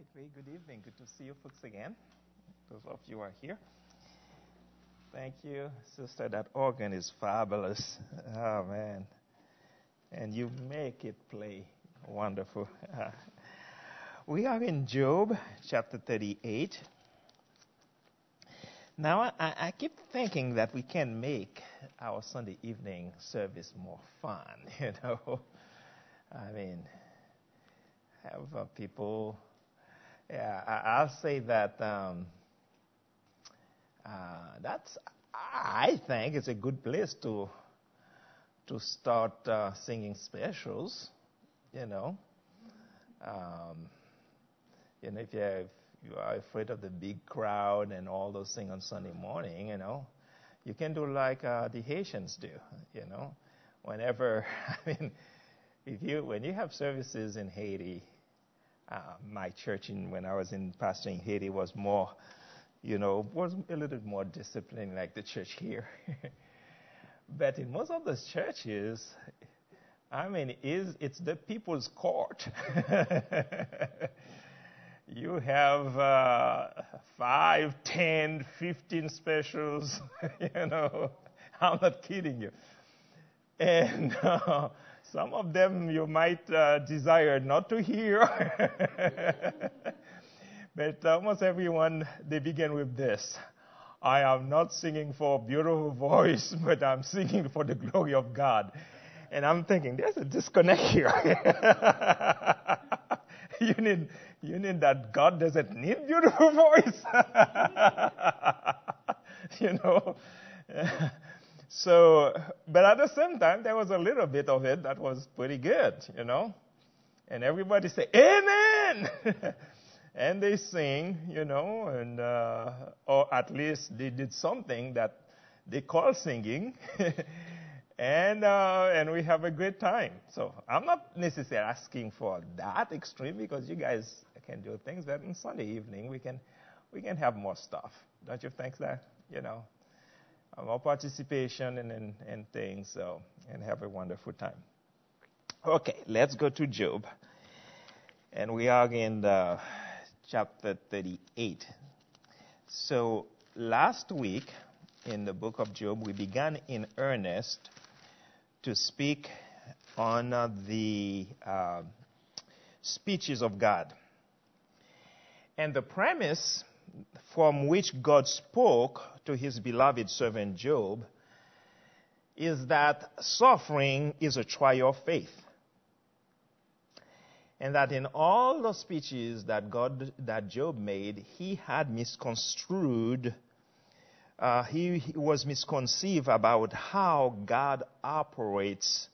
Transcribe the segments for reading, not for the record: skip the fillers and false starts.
Very good evening. Good to see you folks again. Those of you who are here. Thank you, sister. That organ is fabulous. Oh, man. And you make it play wonderful. We are in Job chapter 38. Now, I keep thinking that we can make our Sunday evening service more fun, I mean, have people... Yeah, I'll say that I think it's a good place to start singing specials, if you are afraid of the big crowd and all those things on Sunday morning, you can do like the Haitians do, whenever, when you have services in Haiti. My church, when I was pastoring Haiti, was more, was a little bit more disciplined like the church here. But in most of those churches, it's the people's court. You have 5, 10, 15 specials, I'm not kidding you. And some of them you might desire not to hear. But almost everyone, they begin with this. I am not singing for a beautiful voice, but I'm singing for the glory of God. And I'm thinking, there's a disconnect here. You need that God doesn't need beautiful voice. So, but at the same time, there was a little bit of it that was pretty good, And everybody say, Amen! And they sing, and or at least they did something that they call singing. And we have a great time. So I'm not necessarily asking for that extreme because you guys can do things, but on Sunday evening we can have more stuff. Don't you think that, more participation and things, and have a wonderful time. Okay, let's go to Job. And we are in chapter 38. So last week in the book of Job, we began in earnest to speak on the speeches of God. And the premise from which God spoke to his beloved servant Job is that suffering is a trial of faith. And that in all the speeches that Job made, he had misconstrued, he was misconceived about how God operates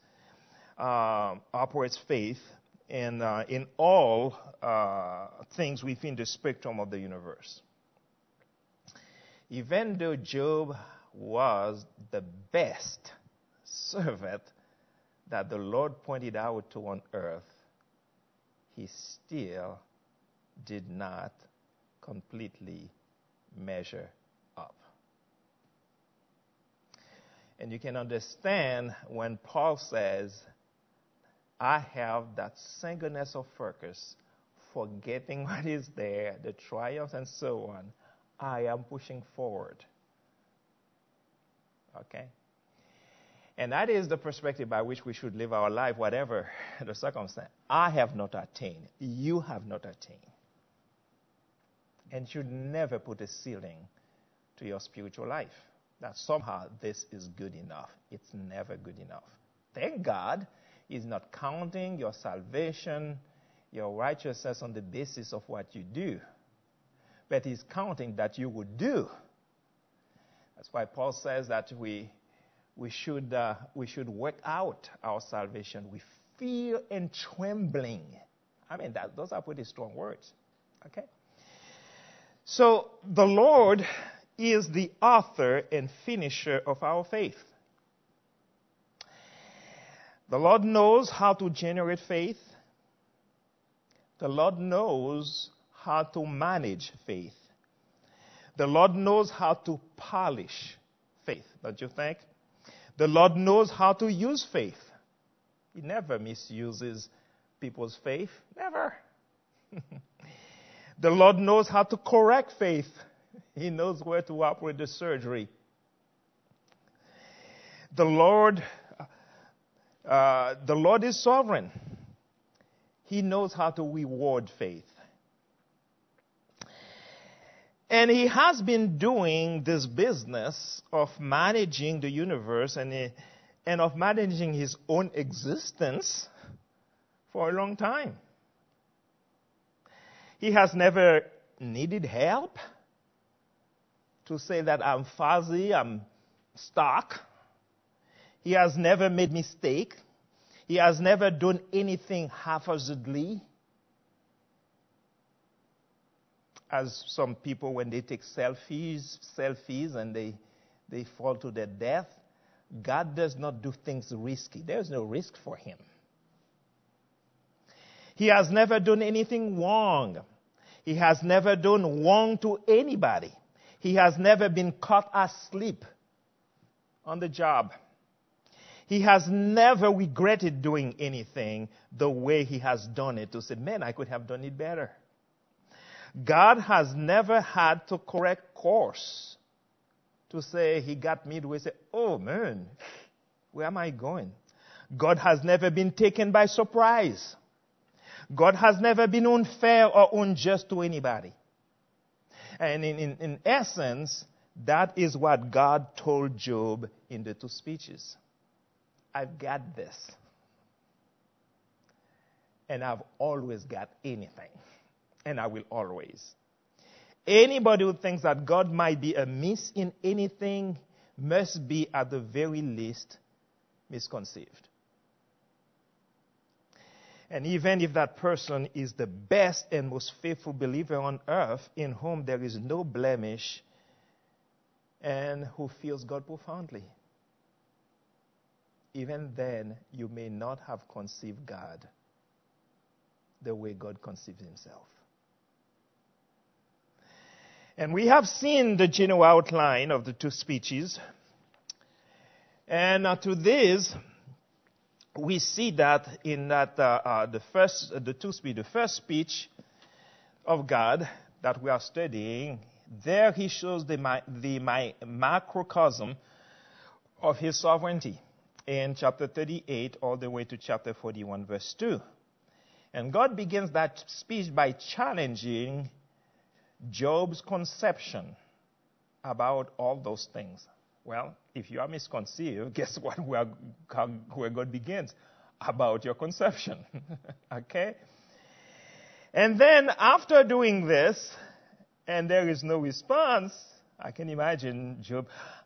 faith in all things within the spectrum of the universe. Even though Job was the best servant that the Lord pointed out to on earth, he still did not completely measure up. And you can understand when Paul says, I have that singleness of focus, forgetting what is there, the triumphs and so on. I am pushing forward. Okay? And that is the perspective by which we should live our life, whatever the circumstance. I have not attained. You have not attained. And should never put a ceiling to your spiritual life. That somehow this is good enough. It's never good enough. Thank God He's not counting your salvation, your righteousness on the basis of what you do. But He's counting that you would do. That's why Paul says that we should work out our salvation with fear and trembling. Those are pretty strong words. Okay? So the Lord is the author and finisher of our faith. The Lord knows how to generate faith. The Lord knows how to manage faith. The Lord knows how to polish faith, don't you think? The Lord knows how to use faith. He never misuses people's faith. Never. The Lord knows how to correct faith. He knows where to operate the surgery. The Lord is sovereign. He knows how to reward faith. And he has been doing this business of managing the universe and of managing his own existence for a long time. He has never needed help to say that I'm fuzzy, I'm stuck. He has never made mistake. He has never done anything haphazardly. As some people, when they take selfies and they fall to their death, God does not do things risky. There's no risk for him. He has never done anything wrong. He has never done wrong to anybody. He has never been caught asleep on the job. He has never regretted doing anything the way he has done it to say, man, I could have done it better. God has never had to correct course to say he got me to say, oh man, where am I going? God has never been taken by surprise. God has never been unfair or unjust to anybody. And in essence, that is what God told Job in the two speeches. I've got this. And I've always got anything. And I will always. Anybody who thinks that God might be amiss in anything must be, at the very least, misconceived. And even if that person is the best and most faithful believer on earth, in whom there is no blemish, and who feels God profoundly, even then, you may not have conceived God the way God conceives himself. And we have seen the general outline of the two speeches. And to this, we see that in that the first speech of God that we are studying, there he shows the macrocosm of his sovereignty in chapter 38 all the way to chapter 41, verse 2. And God begins that speech by challenging Job's conception about all those things. Well, if you are misconceived, guess what? Where God begins? About your conception. Okay? And then after doing this, and there is no response, I can imagine Job,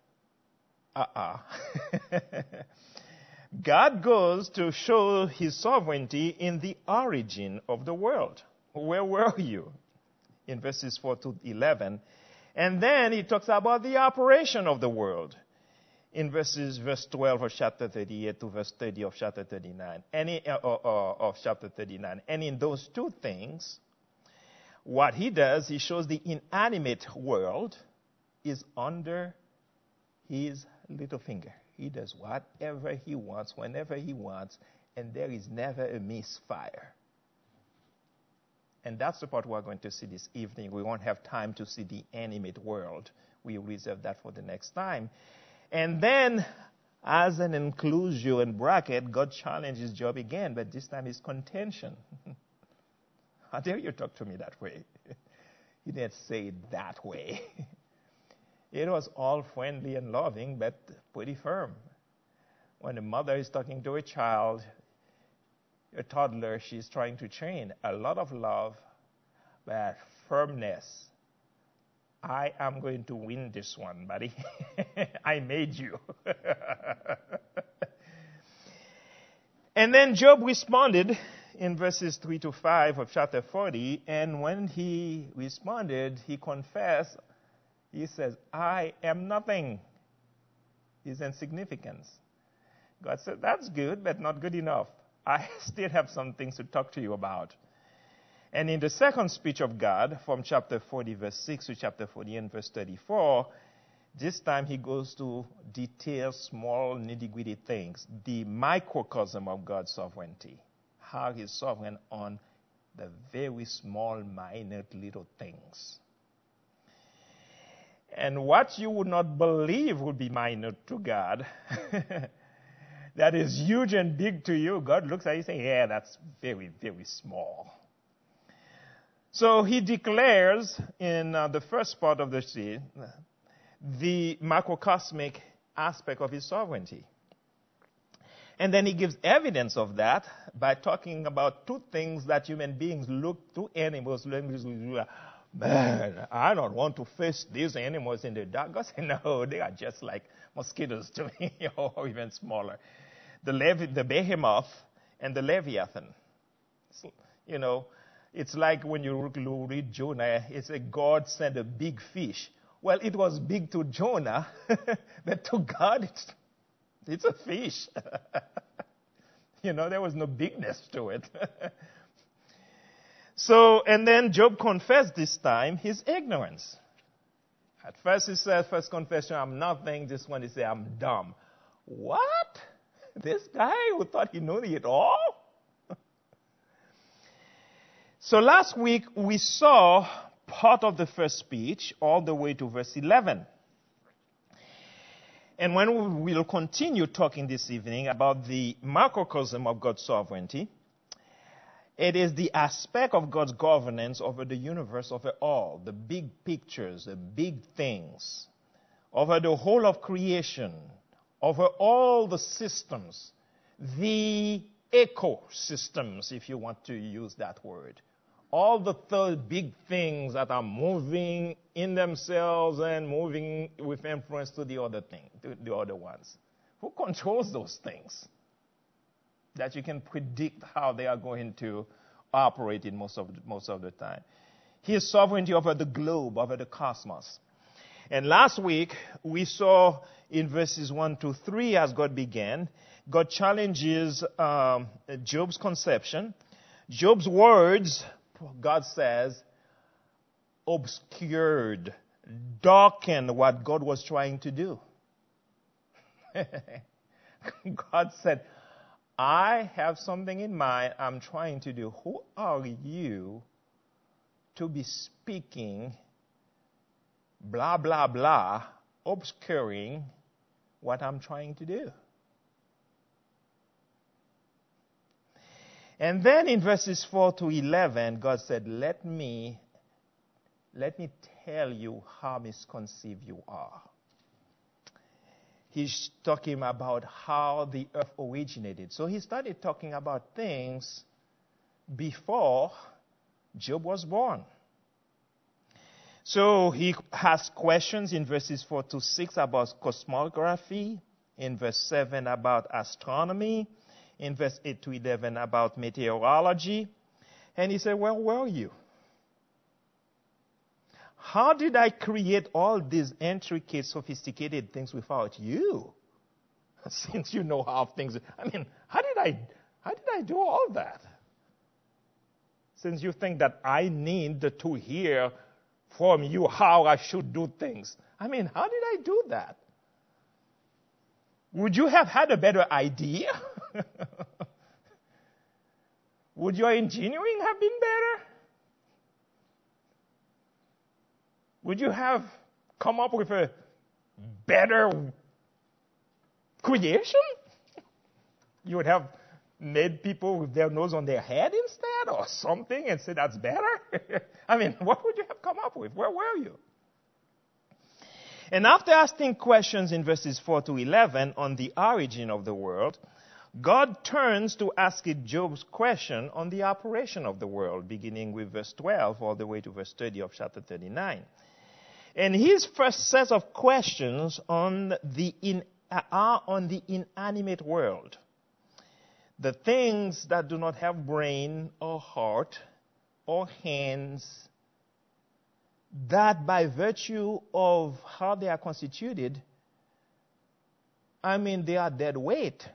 God goes to show his sovereignty in the origin of the world. Where were you? In verses 4 to 11. And then he talks about the operation of the world in verse 12 of chapter 38 to verse 30 of chapter 39. And in those two things, what he does, he shows the inanimate world is under his little finger. He does whatever he wants, whenever he wants, and there is never a misfire. And that's the part we're going to see this evening. We won't have time to see the animate world. We reserve that for the next time. And then, as an inclusion and bracket, God challenges Job again, but this time it's contention. How dare you talk to me that way? He didn't say it that way. It was all friendly and loving, but pretty firm. When a mother is talking to a child, a toddler she's trying to train, a lot of love, but firmness. I am going to win this one, buddy. I made you. And then Job responded in verses 3 to 5 of chapter 40, and when he responded, he confessed, he says, I am nothing. His insignificance. God said, that's good, but not good enough. I still have some things to talk to you about. And in the second speech of God, from chapter 40, verse 6 to chapter 40 and verse 34, this time he goes to detail small nitty-gritty things, the microcosm of God's sovereignty, how he's sovereign on the very small, minute little things. And what you would not believe would be minute to God, that is huge and big to you, God looks at you and says, yeah, that's very, very small. So he declares in the first part of the scene the macrocosmic aspect of his sovereignty. And then he gives evidence of that by talking about two things that human beings look to animals. Man, I don't want to face these animals in the dark. God said, no, they are just like mosquitoes to me, or even smaller. The behemoth and the leviathan. So, it's like when you read Jonah, it's a God sent a big fish. Well, it was big to Jonah, but to God, it's a fish. There was no bigness to it. So, and then Job confessed this time his ignorance. At first he said, first confession, I'm nothing. This one he said, I'm dumb. What? This guy who thought he knew it all? So last week we saw part of the first speech all the way to verse 11. And when we will continue talking this evening about the macrocosm of God's sovereignty, it is the aspect of God's governance over the universe over all, the big pictures, the big things, over the whole of creation, over all the systems, the ecosystems, if you want to use that word. All the third big things that are moving in themselves and moving with influence to the other thing, to the other ones. Who controls those things? That you can predict how they are going to operate in most of the time. His sovereignty over the globe, over the cosmos. And last week, we saw in verses 1 to 3, as God began, God challenges Job's conception. Job's words, God says, obscured, darkened what God was trying to do. God said, I have something in mind I'm trying to do. Who are you to be speaking blah, blah, blah, obscuring what I'm trying to do? And then in verses 4 to 11, God said, let me tell you how misconceived you are. He's talking about how the earth originated. So he started talking about things before Job was born. So he has questions in verses 4 to 6 about cosmography, in verse 7 about astronomy, in verse 8 to 11 about meteorology. And he said, where were you? How did I create all these intricate, sophisticated things without you? Since you know how things, how did I do all that? Since you think that I need to hear from you how I should do things. How did I do that? Would you have had a better idea? Would your engineering have been better? Would you have come up with a better creation? You would have made people with their nose on their head instead or something and say that's better? What would you have come up with? Where were you? And after asking questions in verses 4 to 11 on the origin of the world, God turns to asking Job's question on the operation of the world, beginning with verse 12 all the way to verse 30 of chapter 39. And his first set of questions are on the inanimate world. The things that do not have brain or heart or hands, that by virtue of how they are constituted, they are dead weight.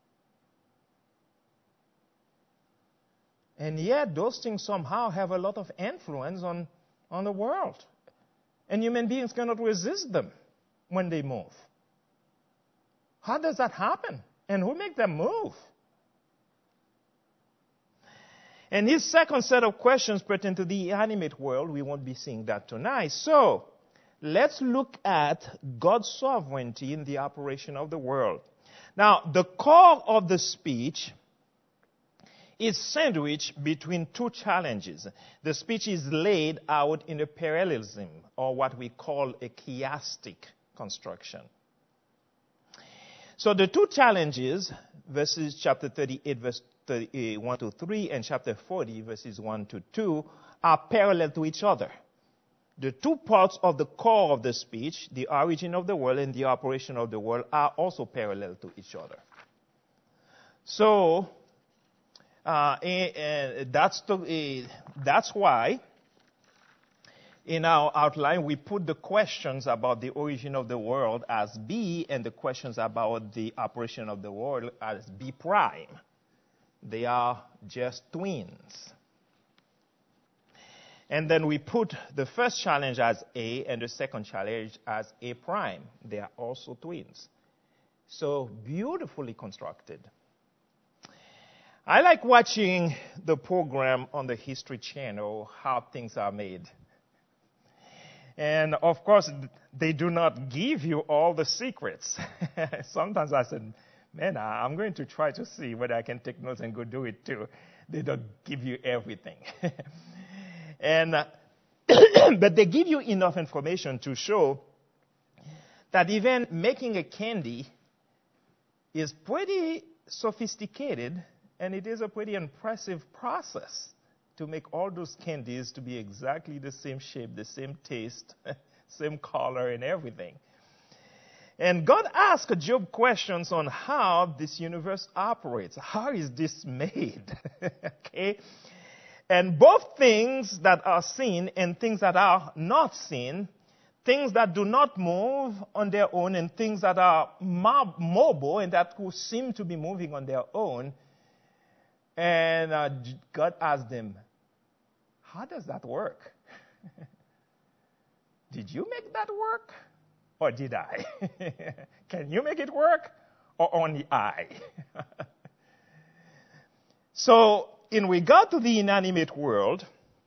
And yet those things somehow have a lot of influence on the world. And human beings cannot resist them when they move. How does that happen? And who makes them move? And his second set of questions pertain to the animate world. We won't be seeing that tonight. So, let's look at God's sovereignty in the operation of the world. Now, the core of the speech is sandwiched between two challenges. The speech is laid out in a parallelism, or what we call a chiastic construction. So the two challenges, verses chapter 38, verse 1 to 3, and chapter 40, verses 1 to 2, are parallel to each other. The two parts of the core of the speech, the origin of the world and the operation of the world, are also parallel to each other. So, that's why in our outline we put the questions about the origin of the world as B and the questions about the operation of the world as B prime. They are just twins. And then we put the first challenge as A and the second challenge as A prime. They are also twins. So beautifully constructed. I like watching the program on the History Channel, How Things Are Made. And of course, they do not give you all the secrets. Sometimes I said, man, I'm going to try to see whether I can take notes and go do it too. They don't give you everything. And but they give you enough information to show that even making a candy is pretty sophisticated, and it is a pretty impressive process to make all those candies to be exactly the same shape, the same taste, same color, and everything. And God asked Job questions on how this universe operates. How is this made? Okay? And both things that are seen and things that are not seen, things that do not move on their own and things that are mobile and that could seem to be moving on their own. And God asked them, how does that work? Did you make that work? Or did I? Can you make it work? Or only I? So, in regard to the inanimate world,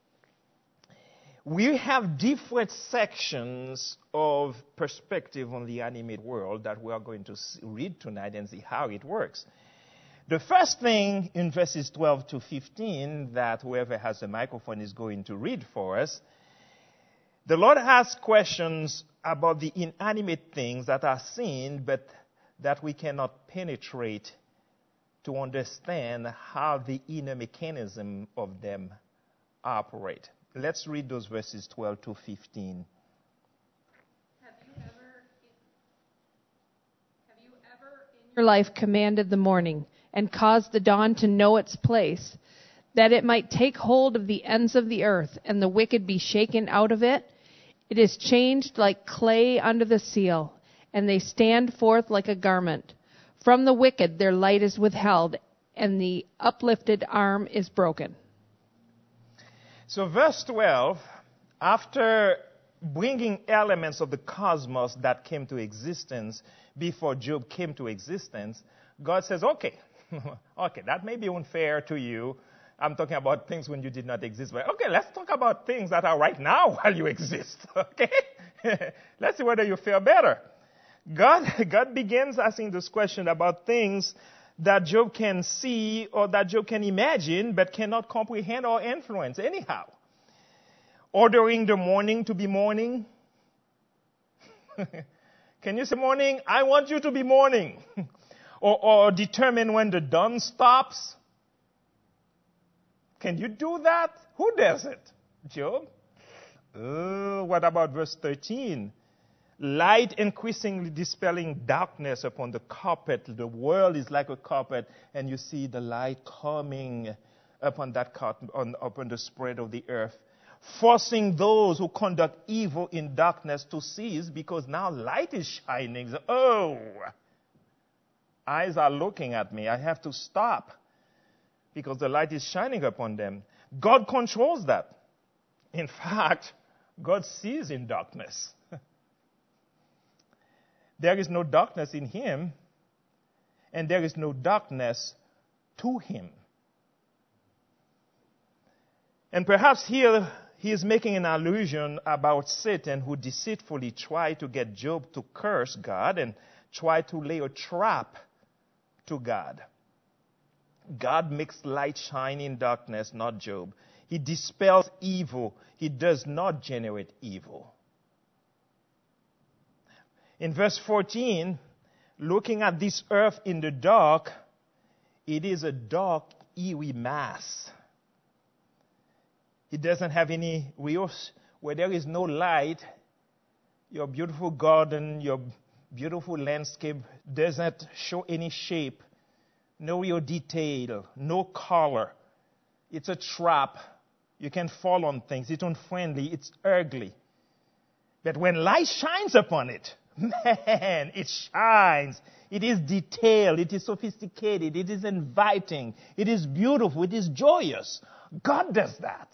we have different sections of perspective on the animate world that we are going to read tonight and see how it works. The first thing in verses 12 to 15 that whoever has a microphone is going to read for us, the Lord asks questions about the inanimate things that are seen but that we cannot penetrate to understand how the inner mechanism of them operate. Let's read those verses 12 to 15. Have you ever in your life commanded the morning and caused the dawn to know its place, that it might take hold of the ends of the earth and the wicked be shaken out of it? It is changed like clay under the seal, and they stand forth like a garment. From the wicked their light is withheld, and the uplifted arm is broken. So verse 12, after bringing elements of the cosmos that came to existence before Job came to existence, God says, okay, that may be unfair to you. I'm talking about things when you did not exist. But okay, let's talk about things that are right now while you exist. Okay? Let's see whether you feel better. God begins asking this question about things that Job can see or that Job can imagine but cannot comprehend or influence anyhow. Ordering the morning to be morning. Can you say morning? I want you to be morning. or determine when the dawn stops. Can you do that? Who does it? Job? What about verse 13? Light increasingly dispelling darkness upon the carpet. The world is like a carpet, and you see the light coming upon that carpet, upon the spread of the earth, forcing those who conduct evil in darkness to cease, because now light is shining. Oh, eyes are looking at me. I have to stop because the light is shining upon them. God controls that. In fact, God sees in darkness. There is no darkness in him, and there is no darkness to him. And perhaps here he is making an allusion about Satan, who deceitfully tried to get Job to curse God and tried to lay a trap to God. God makes light shine in darkness, not Job. He dispels evil. He does not generate evil. In verse 14, looking at this earth in the dark, it is a dark, eerie mass. It doesn't have any real, where there is no light, your beautiful garden, your beautiful landscape doesn't show any shape, no real detail, no color. It's a trap. You can fall on things. It's unfriendly. It's ugly. But when light shines upon it, man, it shines. It is detailed. It is sophisticated. It is inviting. It is beautiful. It is joyous. God does that.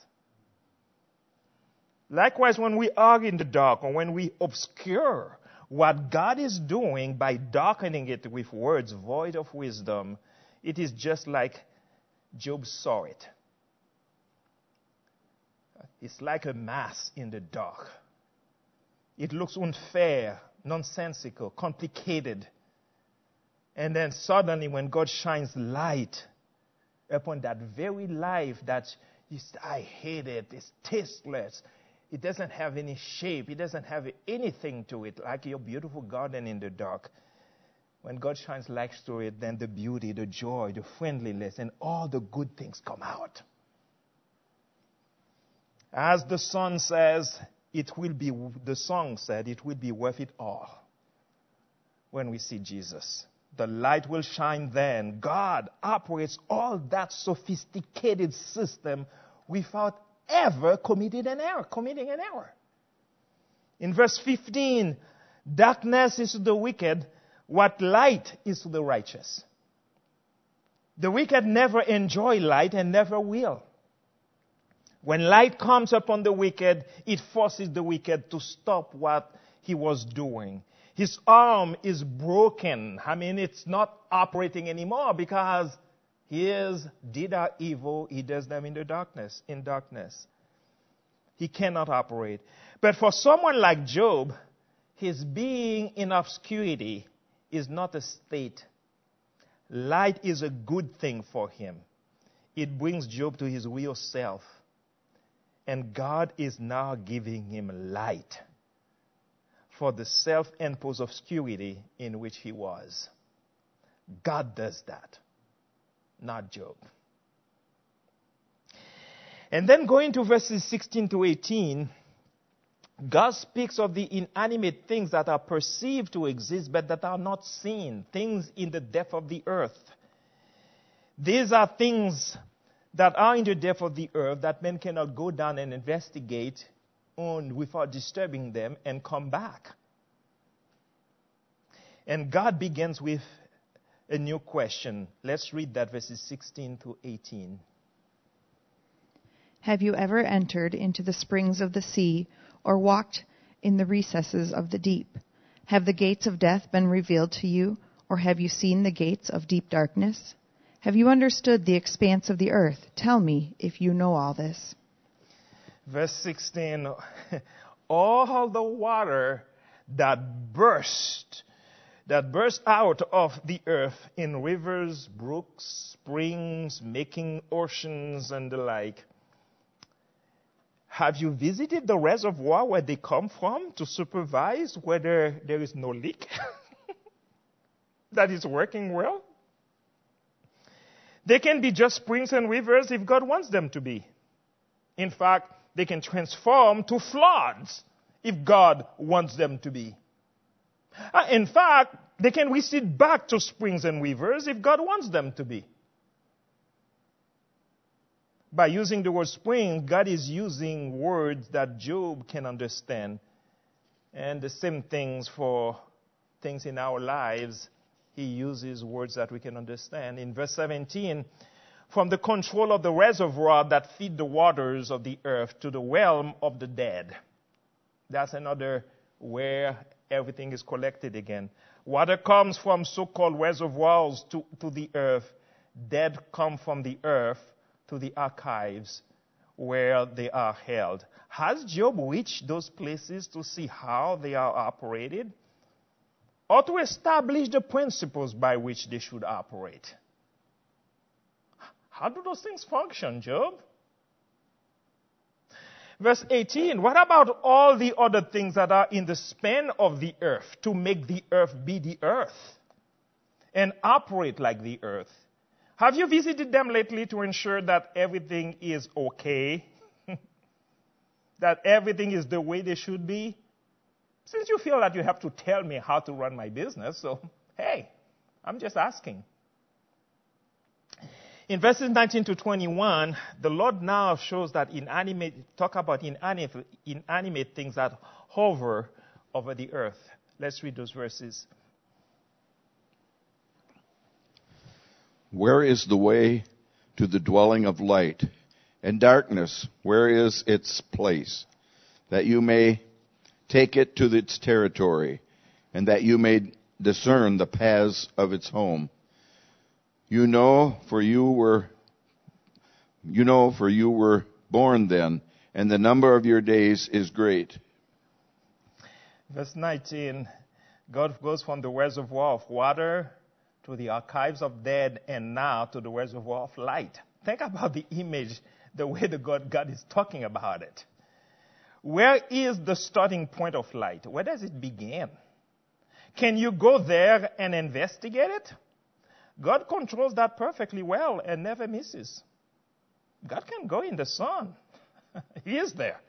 Likewise, when we are in the dark or when we obscure what God is doing by darkening it with words void of wisdom, it is just like Job saw it. It's like a mass in the dark. It looks unfair, nonsensical, complicated. And then suddenly when God shines light upon that very life that I hate it, it's tasteless, it doesn't have any shape, it doesn't have anything to it, like your beautiful garden in the dark. When God shines light through it, then the beauty, the joy, the friendliness, and all the good things come out. As the song says, the song said, it will be worth it all when we see Jesus. The light will shine then. God operates all that sophisticated system without ever committing an error. In verse 15, darkness is to the wicked what light is to the righteous. The wicked never enjoy light and never will. When light comes upon the wicked, it forces the wicked to stop what he was doing. His arm is broken. It's not operating anymore because his deeds are evil. He does them in darkness. He cannot operate. But for someone like Job, his being in obscurity is not a state. Light is a good thing for him. It brings Job to his real self. And God is now giving him light for the self-imposed obscurity in which he was. God does that, not Job. And then going to verses 16 to 18, God speaks of the inanimate things that are perceived to exist but that are not seen, things in the depth of the earth. These are things that are in the depth of the earth that men cannot go down and investigate on without disturbing them and come back. And God begins with a new question. Let's read that, verses 16 to 18. Have you ever entered into the springs of the sea or walked in the recesses of the deep? Have the gates of death been revealed to you, or have you seen the gates of deep darkness? Have you understood the expanse of the earth? Tell me if you know all this. Verse 16, all the water that burst out of the earth in rivers, brooks, springs, making oceans and the like. Have you visited the reservoir where they come from to supervise whether there is no leak? That is working well? They can be just springs and rivers if God wants them to be. In fact, they can transform to floods if God wants them to be. In fact, they can recede back to springs and rivers if God wants them to be. By using the word spring, God is using words that Job can understand. And the same things for things in our lives. He uses words that we can understand. In verse 17, from the control of the reservoir that feed the waters of the earth to the realm of the dead. That's another where everything is collected again. Water comes from so-called reservoirs to the earth. Dead come from the earth to the archives where they are held. Has Job reached those places to see how they are operated? Or to establish the principles by which they should operate? How do those things function, Job? Verse 18, what about all the other things that are in the span of the earth to make the earth be the earth and operate like the earth? Have you visited them lately to ensure that everything is okay? That everything is the way they should be? Since you feel that you have to tell me how to run my business, so hey, I'm just asking. In verses 19 to 21, the Lord now shows that inanimate things that hover over the earth. Let's read those verses. Where is the way to the dwelling of light? And darkness, where is its place? That you may take it to its territory, and that you may discern the paths of its home. You know, for you were born then, and the number of your days is great. Verse 19, God goes from the reservoir of water to the archives of dead, and now to the reservoir of light. Think about the image, the way God is talking about it. Where is the starting point of light? Where does it begin? Can you go there and investigate it? God controls that perfectly well and never misses. God can go in the sun. He is there.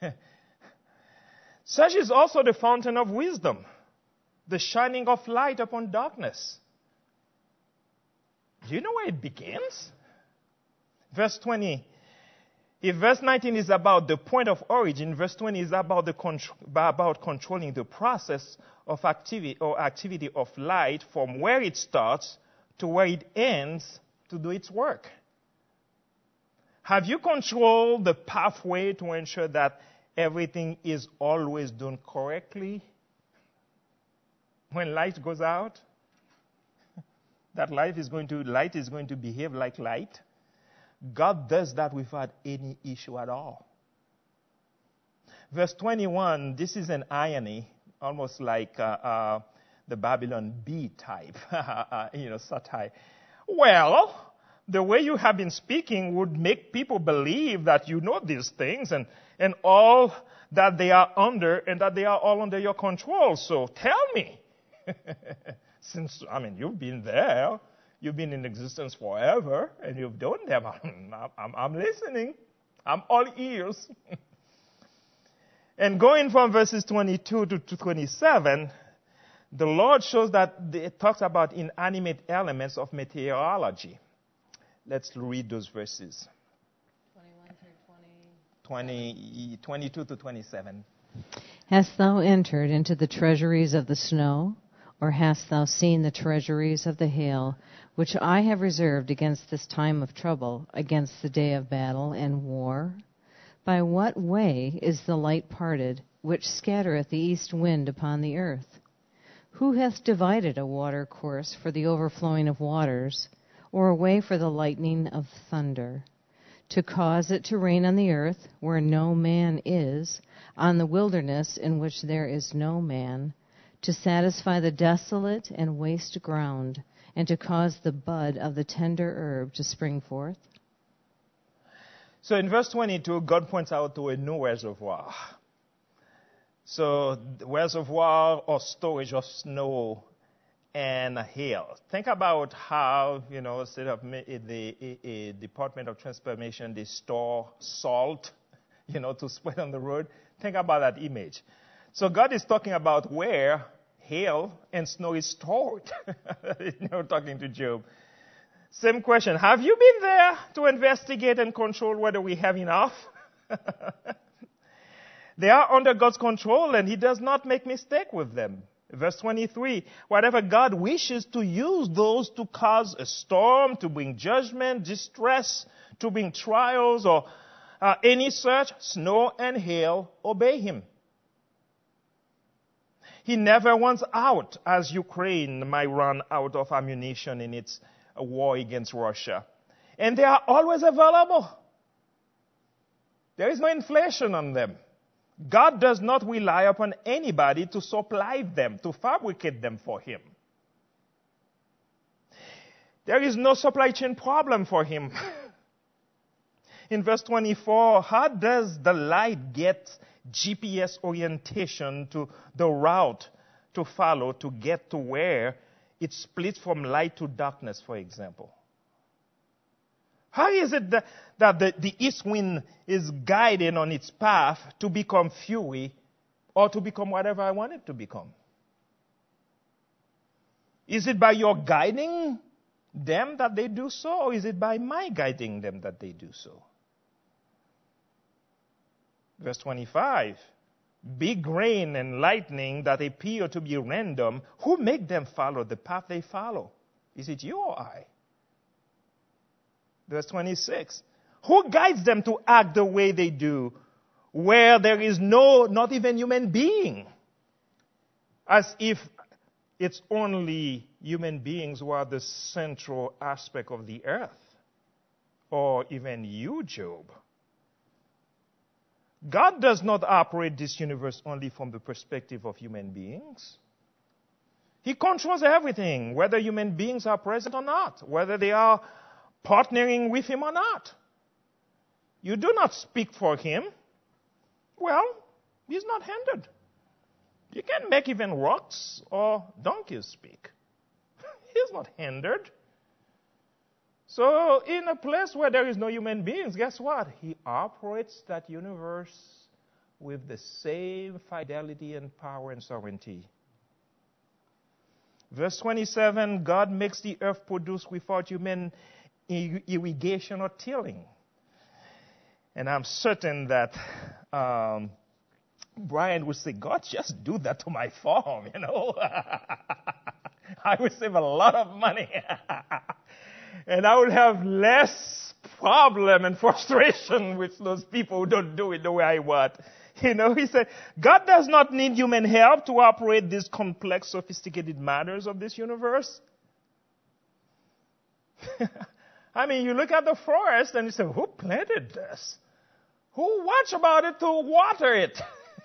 Such is also the fountain of wisdom, the shining of light upon darkness. Do you know where it begins? Verse 20. If verse 19 is about the point of origin, verse 20 is about about controlling the process of activity of light from where it starts to where it ends to do its work. Have you controlled the pathway to ensure that everything is always done correctly? When light goes out, that light is going to behave like light. God does that without any issue at all. Verse 21, this is an irony, almost like the Babylon Bee type, satire. Well, the way you have been speaking would make people believe that you know these things and all that they are under, and that they are all under your control. So tell me. Since, you've been there, you've been in existence forever, and you've done them. I'm listening. I'm all ears. And going from verses 22 to 27, the Lord shows that it talks about inanimate elements of meteorology. Let's read those verses. 21 through 22 to 27. Hast thou entered into the treasuries of the snow? Or hast thou seen the treasuries of the hail, which I have reserved against this time of trouble, against the day of battle and war? By what way is the light parted, which scattereth the east wind upon the earth? Who hath divided a water course for the overflowing of waters, or a way for the lightning of thunder? To cause it to rain on the earth, where no man is, on the wilderness in which there is no man, to satisfy the desolate and waste ground, and to cause the bud of the tender herb to spring forth? So in verse 22, God points out to a new reservoir. So the reservoir or storage of snow and hail. Think about how, instead of the Department of Transportation, they store salt, to spread on the road. Think about that image. So God is talking about where hail and snow is stored. Talking to Job. Same question. Have you been there to investigate and control whether we have enough? They are under God's control, and He does not make mistake with them. Verse 23, whatever God wishes to use those to cause a storm, to bring judgment, distress, to bring trials, or any such, snow and hail obey Him. He never wants out, as Ukraine might run out of ammunition in its war against Russia. And they are always available. There is no inflation on them. God does not rely upon anybody to supply them, to fabricate them for him. There is no supply chain problem for him. In verse 24, how does the light get GPS orientation to the route to follow to get to where it splits from light to darkness, for example? How is it that the east wind is guiding on its path to become fury or to become whatever I want it to become? Is it by your guiding them that they do so, or is it by my guiding them that they do so? Verse 25, big rain and lightning that appear to be random, who make them follow the path they follow? Is it you or I? Verse 26, who guides them to act the way they do, where there is not even human being? As if it's only human beings who are the central aspect of the earth. Or even you, Job. God does not operate this universe only from the perspective of human beings. He controls everything, whether human beings are present or not, whether they are partnering with him or not. You do not speak for him. Well, he's not hindered. You can make even rocks or donkeys speak. He's not hindered. So in a place where there is no human beings, guess what? He operates that universe with the same fidelity and power and sovereignty. Verse 27, God makes the earth produce without human irrigation or tilling. And I'm certain that Brian would say, God, just do that to my farm, I would save a lot of money. And I would have less problem and frustration with those people who don't do it the way I want. He said, God does not need human help to operate these complex, sophisticated matters of this universe. I mean, you look at the forest and you say, who planted this? Who watched about it to water it?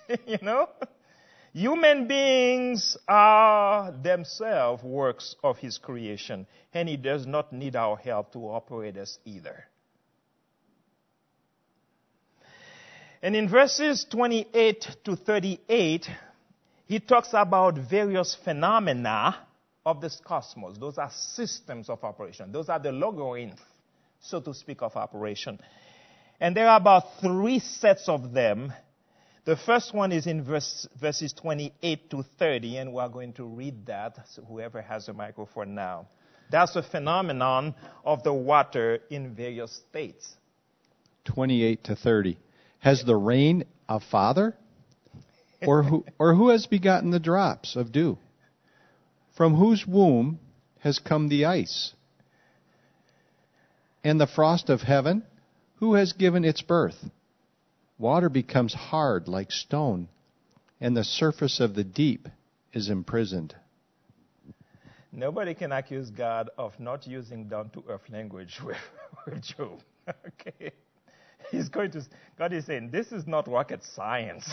Human beings are themselves works of his creation, and he does not need our help to operate us either. And in verses 28 to 38, he talks about various phenomena of this cosmos. Those are systems of operation. Those are the logarithms, so to speak, of operation. And there are about 3 sets of them. The first one is in verses 28 to 30, and we are going to read that, so whoever has a microphone now. That's a phenomenon of the water in various states. 28 to 30. Has the rain a father? Or who has begotten the drops of dew? From whose womb has come the ice? And the frost of heaven? Who has given its birth? Water becomes hard like stone, and the surface of the deep is imprisoned. Nobody can accuse God of not using down-to-earth language with Job. Okay? God is saying, this is not rocket science.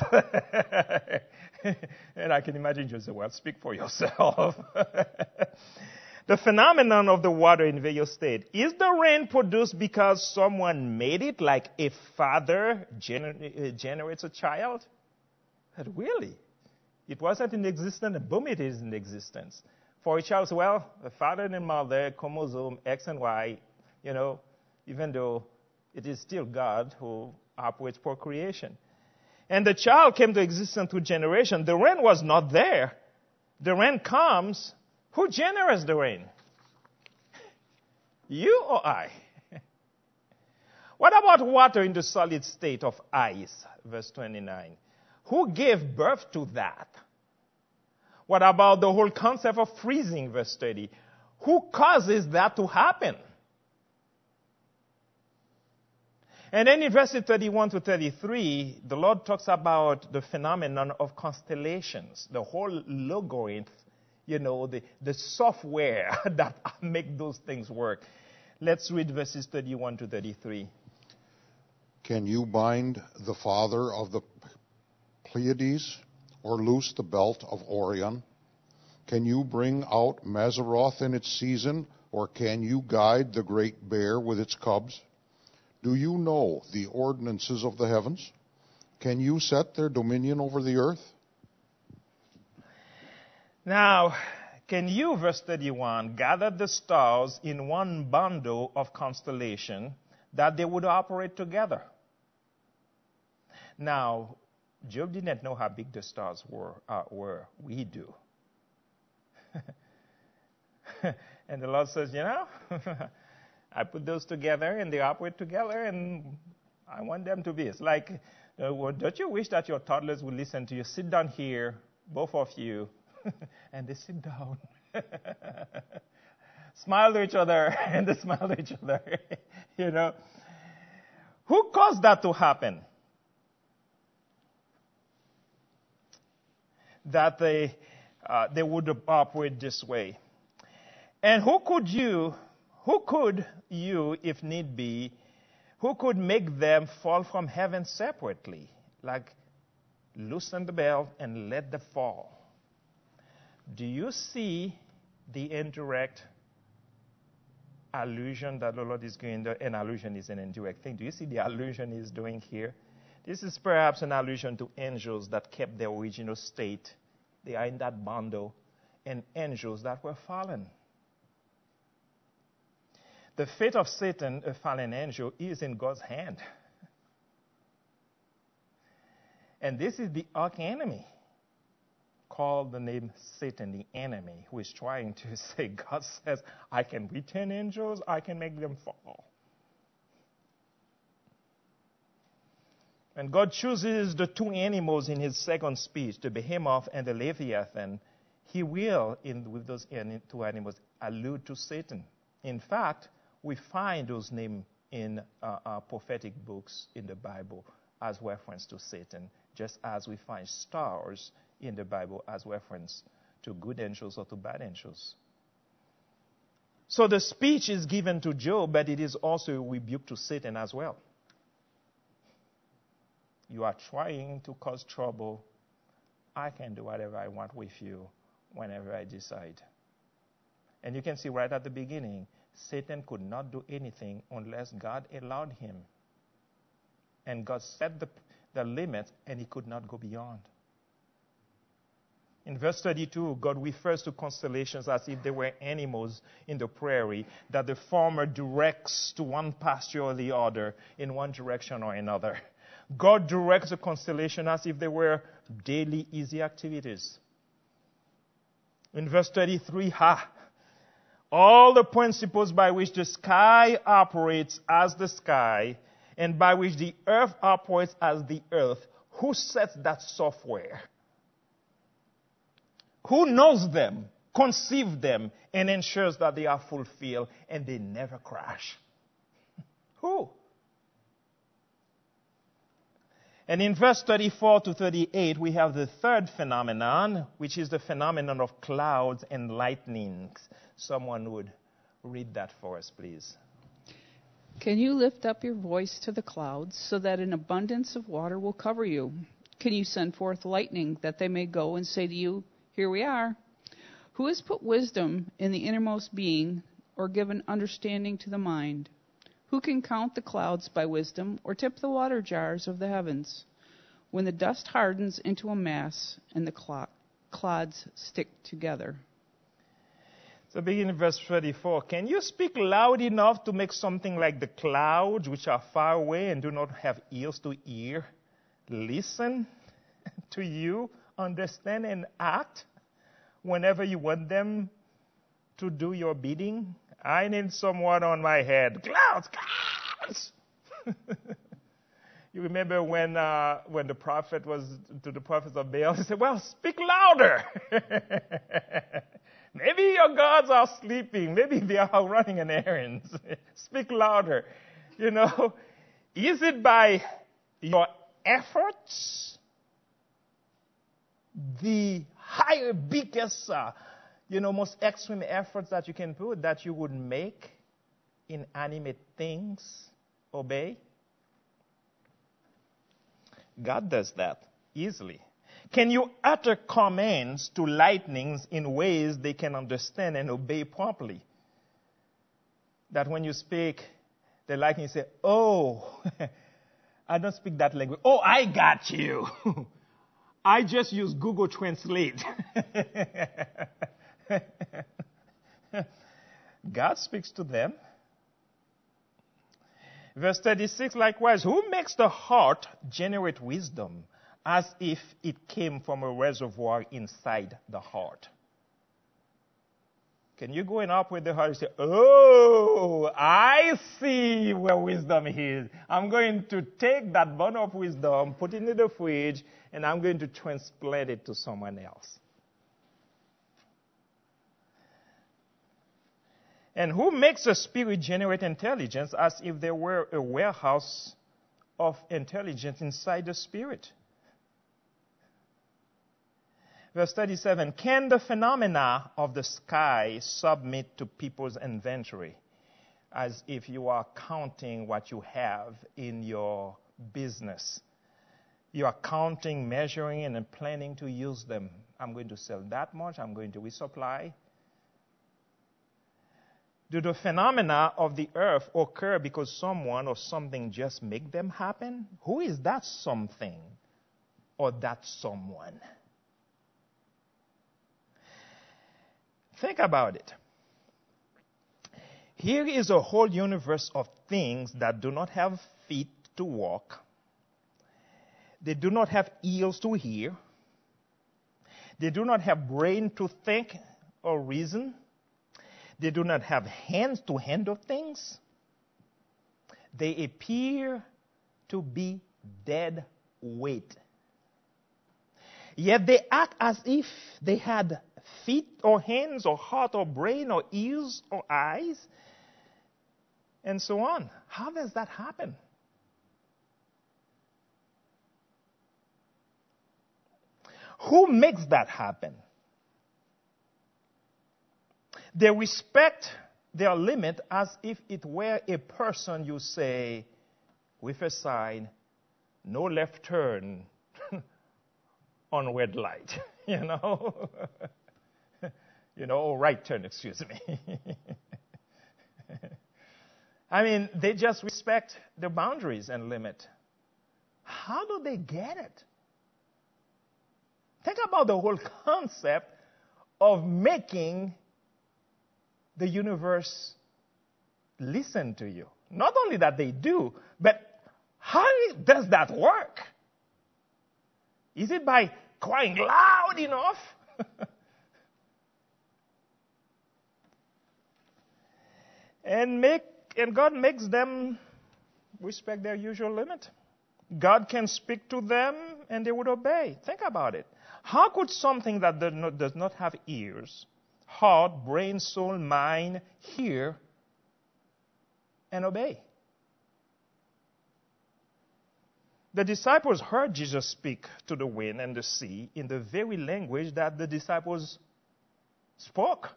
And I can imagine you say, well, speak for yourself. The phenomenon of the water in various states. Is the rain produced because someone made it, like a father generates a child? But really? It wasn't in existence, and boom, it is in existence. For a child, well, a father and a mother, chromosome X and Y, even though it is still God who operates procreation. And the child came to existence through generation. The rain was not there. The rain comes. Who generates the rain? You or I? What about water in the solid state of ice? Verse 29. Who gave birth to that? What about the whole concept of freezing? Verse 30. Who causes that to happen? And then in verses 31 to 33, the Lord talks about the phenomenon of constellations, the whole logarithm, the software that make those things work. Let's read verses 31 to 33. Can you bind the father of the Pleiades, or loose the belt of Orion? Can you bring out Mazzaroth in its season, or can you guide the great bear with its cubs? Do you know the ordinances of the heavens? Can you set their dominion over the earth? Now, can you, verse 31, gather the stars in one bundle of constellation that they would operate together? Now, Job didn't know how big the stars were. We do. And the Lord says, I put those together and they operate together and I want them to be. It's like, don't you wish that your toddlers would listen to you? Sit down here, both of you, and they sit down. Smile to each other, and they smile to each other. Who caused that to happen? That they would operate this way. And who could you, if need be, who could make them fall from heaven separately? Like, loosen the belt and let them fall. Do you see the indirect allusion that the Lord is going to? An allusion is an indirect thing. Do you see the allusion he's doing here? This is perhaps an allusion to angels that kept their original state. They are in that bundle, and angels that were fallen. The fate of Satan, a fallen angel, is in God's hand. And this is the archenemy, called the name Satan, the enemy, who is trying to say, God says, I can return angels, I can make them fall. When God chooses the two animals in his second speech, the behemoth and the Leviathan, he will, with those two animals, allude to Satan. In fact, we find those names in prophetic books in the Bible as reference to Satan, just as we find stars in the Bible as reference to good angels or to bad angels. So the speech is given to Job, but it is also a rebuke to Satan as well. You are trying to cause trouble. I can do whatever I want with you whenever I decide. And you can see right at the beginning, Satan could not do anything unless God allowed him. And God set the limits, and he could not go beyond. In verse 32, God refers to constellations as if they were animals in the prairie, that the former directs to one pasture or the other in one direction or another. God directs the constellation as if they were daily easy activities. In verse 33, all the principles by which the sky operates as the sky and by which the earth operates as the earth, who sets that software? Who knows them, conceives them, and ensures that they are fulfilled and they never crash? Who? And in verse 34 to 38, we have the third phenomenon, which is the phenomenon of clouds and lightnings. Someone would read that for us, please. Can you lift up your voice to the clouds so that an abundance of water will cover you? Can you send forth lightning that they may go and say to you, here we are? Who has put wisdom in the innermost being or given understanding to the mind? Who can count the clouds by wisdom or tip the water jars of the heavens? When the dust hardens into a mass and the clods stick together. So begin in verse 34. Can you speak loud enough to make something like the clouds, which are far away and do not have ears to hear, listen to you, understand, and act whenever you want them to do your bidding? I need someone on my head. Clouds, clouds! You remember when the prophet was to the prophets of Baal, he said, well, speak louder. Maybe your gods are sleeping. Maybe they are running an errand. Speak louder. Is it by your efforts? The higher, biggest, most extreme efforts that you can put that you would make inanimate things obey? God does that easily. Can you utter commands to lightnings in ways they can understand and obey properly? That when you speak, the lightning say, oh, I don't speak that language. Oh, I got you. I just use Google Translate. God speaks to them. Verse 36, likewise, who makes the heart generate wisdom as if it came from a reservoir inside the heart? Can you go and operate the heart and say, oh, I see where wisdom is. I'm going to take that bottle of wisdom, put it in the fridge, and I'm going to transplant it to someone else. And who makes a spirit generate intelligence as if there were a warehouse of intelligence inside the spirit? Verse 37, can the phenomena of the sky submit to people's inventory as if you are counting what you have in your business? You are counting, measuring, and then planning to use them. I'm going to sell that much. I'm going to resupply. Do the phenomena of the earth occur because someone or something just make them happen? Who is that something or that someone? Think about it. Here is a whole universe of things that do not have feet to walk. They do not have ears to hear. They do not have brain to think or reason. They do not have hands to handle things. They appear to be dead weight. Yet they act as if they had feet or hands or heart or brain or ears or eyes and so on. How does that happen? Who makes that happen? They respect their limit as if it were a person, you say, with a sign, no left turn on red light, you know? Or right turn, excuse me. I mean, they just respect the boundaries and limit. How do they get it? Think about the whole concept of making the universe listen to you. Not only that they do, but how does that work? Is it by crying loud enough? And God makes them respect their usual limit. God can speak to them and they would obey. Think about it. How could something that does not have ears, heart, brain, soul, mind, hear and obey? The disciples heard Jesus speak to the wind and the sea in the very language that the disciples spoke.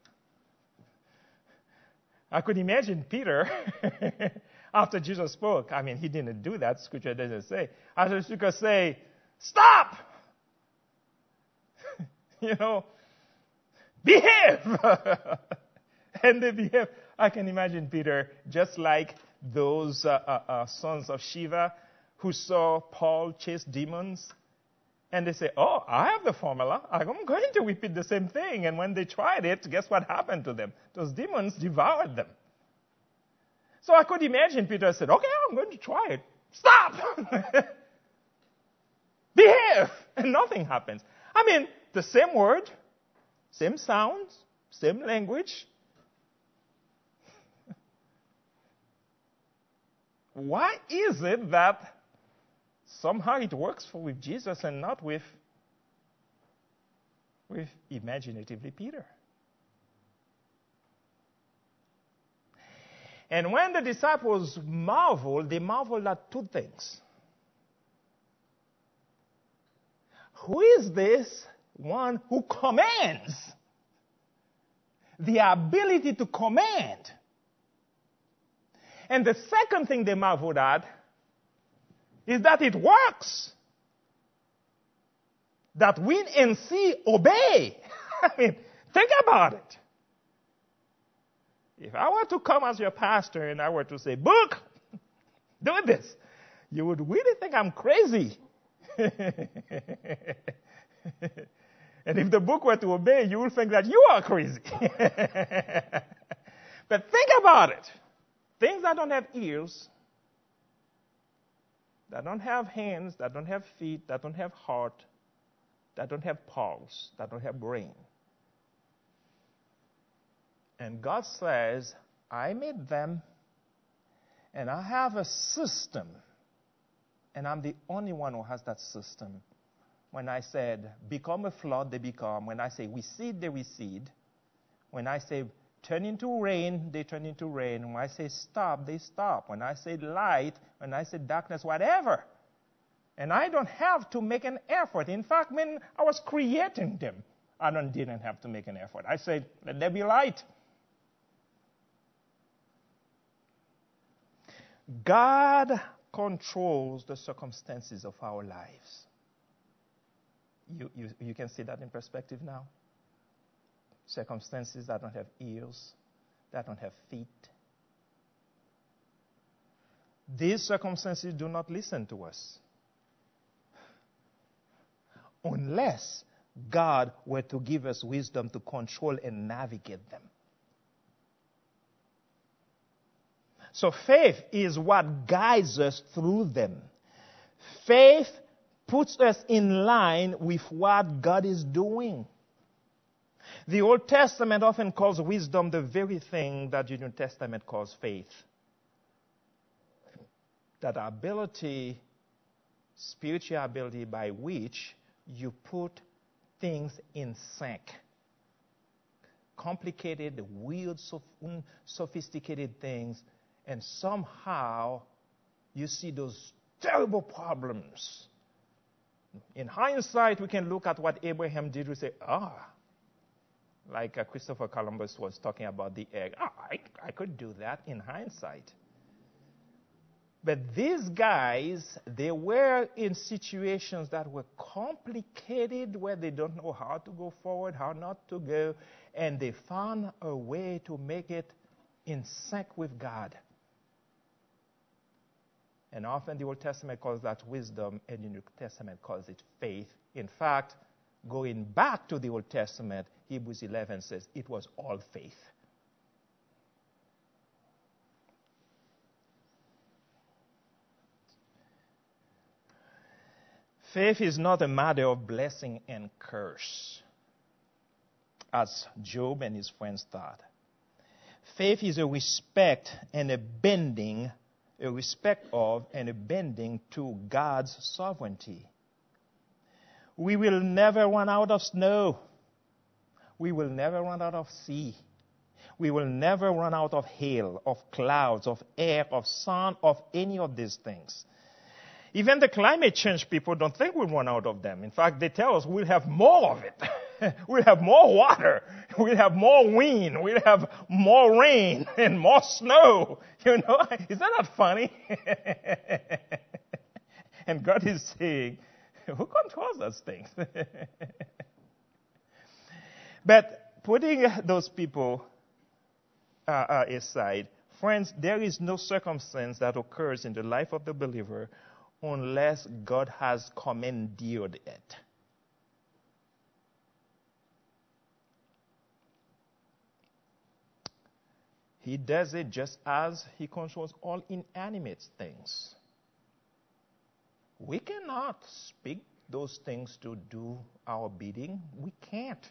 I could imagine Peter, after Jesus spoke, I mean, he didn't do that, Scripture doesn't say. After he could say, stop! Behave! And they behave. I can imagine Peter just like those sons of Sceva who saw Paul chase demons. And they say, oh, I have the formula. I'm going to repeat the same thing. And when they tried it, guess what happened to them? Those demons devoured them. So I could imagine Peter said, okay, I'm going to try it. Stop! Behave! And nothing happens. I mean, the same word, same sounds, same language. Why is it that somehow it works with Jesus and not with imaginatively Peter? And when the disciples marveled, they marveled at two things. Who is this one who commands? The ability to command. And the second thing they marveled at is that it works. That wind and sea obey. I mean, think about it. If I were to come as your pastor and I were to say, Book, do this, you would really think I'm crazy. And if the book were to obey, you would think that you are crazy. But think about it. Things that don't have ears, that don't have hands, that don't have feet, that don't have heart, that don't have pulse, that don't have brain. And God says, I made them, and I have a system, and I'm the only one who has that system. When I said, become a flood, they become. When I say recede, they recede. When I say turn into rain, they turn into rain. When I say stop, they stop. When I say light, when I say darkness, whatever. And I don't have to make an effort. In fact, when I was creating them, I didn't have to make an effort. I said, let there be light. God controls the circumstances of our lives. You can see that in perspective now. Circumstances that don't have ears, that don't have feet. These circumstances do not listen to us. Unless God were to give us wisdom to control and navigate them. So faith is what guides us through them. Faith puts us in line with what God is doing. The Old Testament often calls wisdom the very thing that the New Testament calls faith. That ability, spiritual ability by which you put things in sync. Complicated, weird, sophisticated things, and somehow you see those terrible problems. In hindsight, we can look at what Abraham did. We say, like Christopher Columbus was talking about the egg. I could do that in hindsight. But these guys, they were in situations that were complicated, where they don't know how to go forward, how not to go, and they found a way to make it in sync with God. And often the Old Testament calls that wisdom, and the New Testament calls it faith. In fact, going back to the Old Testament, Hebrews 11 says it was all faith. Faith is not a matter of blessing and curse, as Job and his friends thought. Faith is a respect and a bending, a respect of and a bending to God's sovereignty. We will never run out of snow. We will never run out of sea. We will never run out of hail, of clouds, of air, of sun, of any of these things. Even the climate change people don't think we'll run out of them. In fact, they tell us we'll have more of it. We'll have more water. We'll have more wind. We'll have more rain and more snow. You know, isn't that funny? And God is saying, who controls those things? But putting those people aside, friends, there is no circumstance that occurs in the life of the believer unless God has commandeered it. He does it just as he controls all inanimate things. We cannot speak those things to do our bidding. We can't.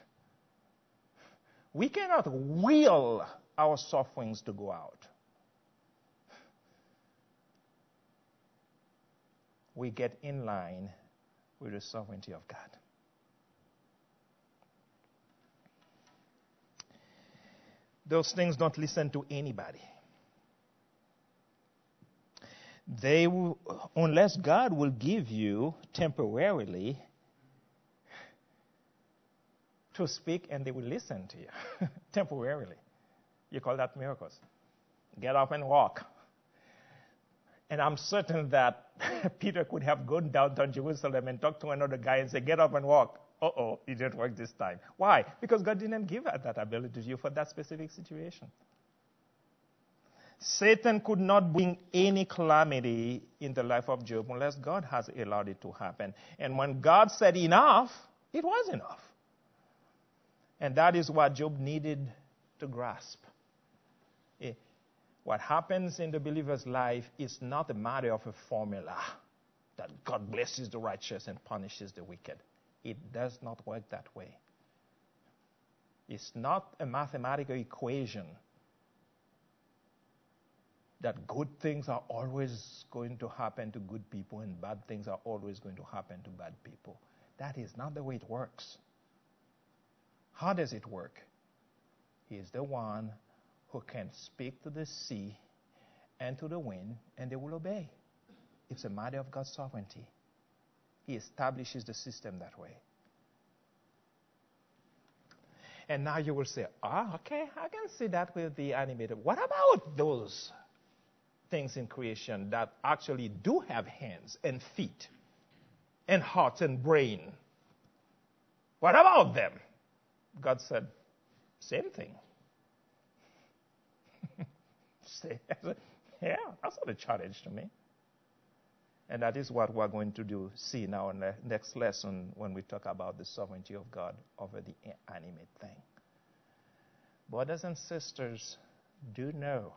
We cannot will our sufferings to go out. We get in line with the sovereignty of God. Those things don't listen to anybody. They will, unless God will give you temporarily to speak, and they will listen to you temporarily. You call that miracles. Get up and walk. And I'm certain that Peter could have gone downtown Jerusalem and talked to another guy and said, get up and walk. Uh-oh, it didn't work this time. Why? Because God didn't give us that ability to you for that specific situation. Satan could not bring any calamity in the life of Job unless God has allowed it to happen. And when God said enough, it was enough. And that is what Job needed to grasp. What happens in the believer's life is not a matter of a formula that God blesses the righteous and punishes the wicked. It does not work that way. It's not a mathematical equation that good things are always going to happen to good people and bad things are always going to happen to bad people. That is not the way it works. How does it work? He is the one who can speak to the sea and to the wind, and they will obey. It's a matter of God's sovereignty. He establishes the system that way. And now you will say, okay, I can see that with the animated. What about those things in creation that actually do have hands and feet and hearts and brain? What about them? God said, same thing. Yeah, that's not a challenge to me. And that is what we're going to see now in the next lesson when we talk about the sovereignty of God over the animate thing. Brothers and sisters, do know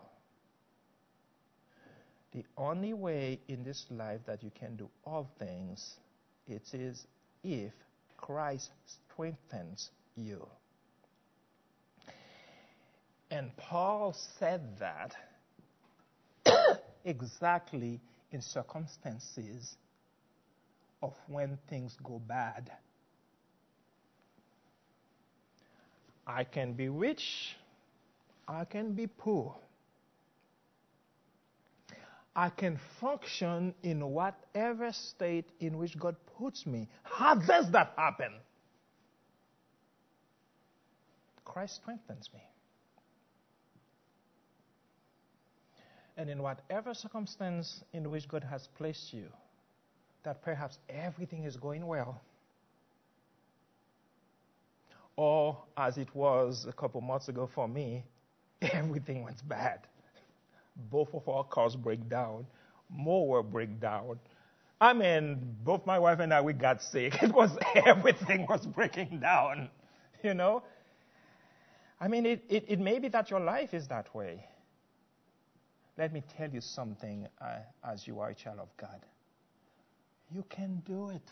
the only way in this life that you can do all things, it is if Christ strengthens you. And Paul said that exactly in circumstances of when things go bad. I can be rich, I can be poor. I can function in whatever state in which God puts me. How does that happen? Christ strengthens me. And in whatever circumstance in which God has placed you, that perhaps everything is going well, or as it was a couple months ago for me, everything went bad. Both of our cars break down. More break down. I mean, both my wife and I, we got sick. Everything was breaking down, you know. I mean, it may be that your life is that way. Let me tell you something as you are a child of God. You can do it.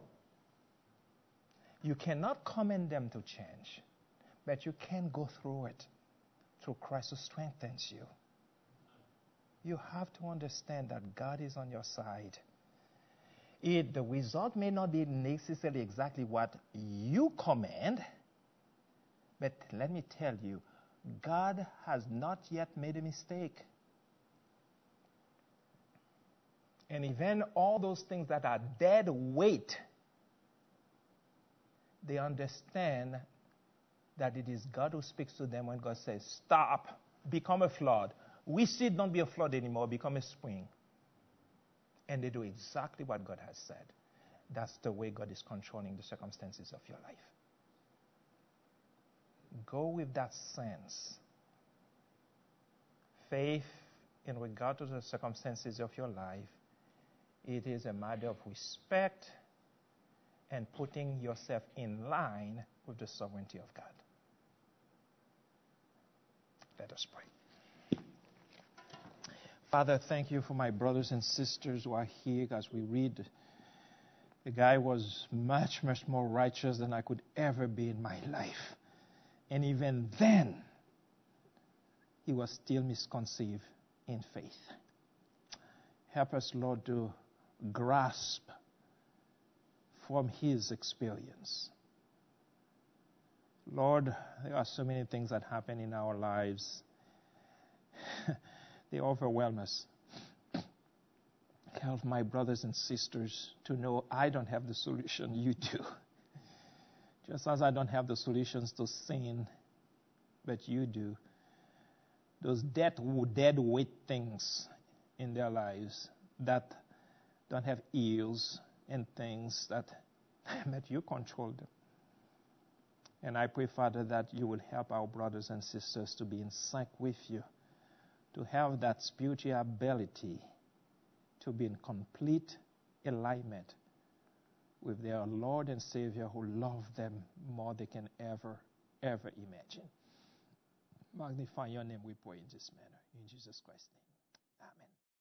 You cannot command them to change, but you can go through it through Christ who strengthens you. You have to understand that God is on your side. The result may not be necessarily exactly what you command, but let me tell you, God has not yet made a mistake. And even all those things that are dead weight, they understand that it is God who speaks to them when God says, stop, become a flood. We see don't be a flood anymore, become a spring. And they do exactly what God has said. That's the way God is controlling the circumstances of your life. Go with that sense. Faith in regard to the circumstances of your life, it is a matter of respect and putting yourself in line with the sovereignty of God. Let us pray. Father, thank you for my brothers and sisters who are here as we read. The guy was much, much more righteous than I could ever be in my life. And even then, he was still misconceived in faith. Help us, Lord, to grasp from his experience. Lord, there are so many things that happen in our lives. They overwhelm us. Help my brothers and sisters to know I don't have the solution, you do. Just as I don't have the solutions to sin, but you do. Those dead weight things in their lives that don't have ears and things that you control them. And I pray, Father, that you will help our brothers and sisters to be in sync with you, to have that spiritual ability to be in complete alignment with their Lord and Savior who loves them more than they can ever imagine. Magnify your name, we pray in this manner. In Jesus Christ's name. Amen.